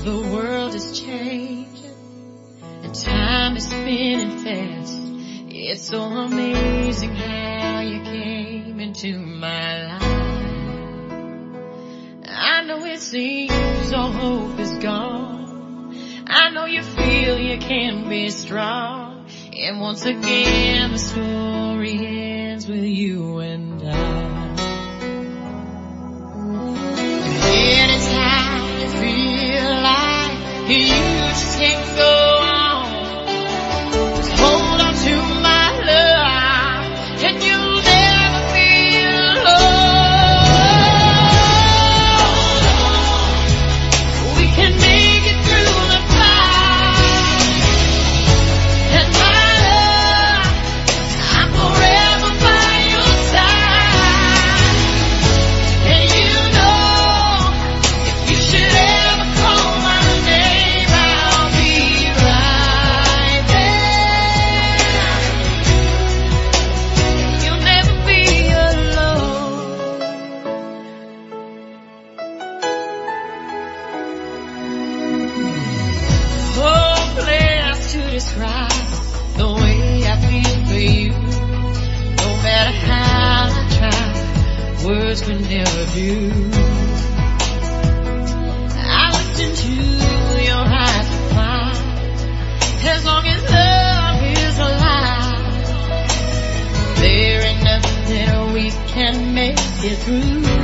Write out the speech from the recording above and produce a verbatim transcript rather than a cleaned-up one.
The world is changing and time is spinning fast. It's so amazing how you came into my life. I know it seems all hope is gone. I know you feel you can be strong. And once again the story ends with you and I. Anytime you feel like you just can't go on, just hold on to my love and you'll never be alone. We can make it through the fight, and my love, I'm forever by your side. And you know, if you should ever call my name, I'll be right there. You'll never be alone. Oh, plans to describe the way I feel for you. No matter how I try, words can never do. I looked into your eyes to find, as long as love is alive, there ain't nothing we can make it through.